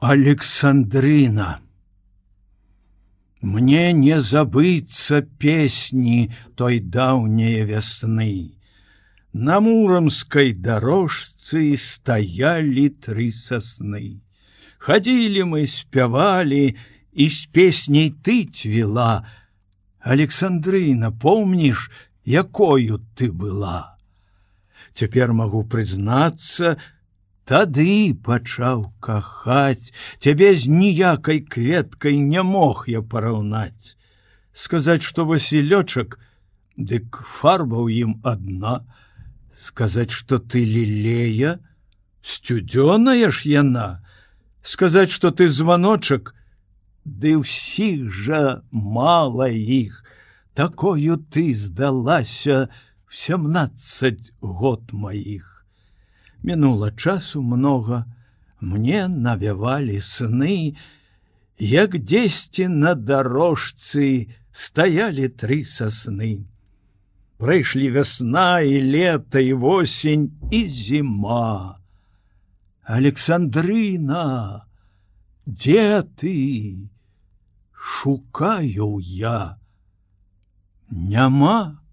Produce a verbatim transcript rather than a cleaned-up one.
Александрина. Мне не забыцца песні той даўняе вясны. На муромской дорожцы стояли три сосны. Ходили мы, спявали, и с песней ты цвела. Александрина, помнишь, якою ты была? Теперь могу признаться, тады пачаў кахаць, цябе з ніякай кветкай не мог я параўнаць. Сказаць, што Васілёчак, дык фарба ў ім адна. Сказаць, што ты лілея, сцюдзёная ж яна. Сказаць, што ты званочак, ды ўсіх жа мала іх. Такою ты здалася в сямнаццаць год маіх. Мінула часу много, мне навявалі сны, як дзесьці на дарожцы стаялі тры сасны. Прыйшлі вясна і лета, і восень, і зіма. Александрина, дзе ты? Шукаю я. Няма.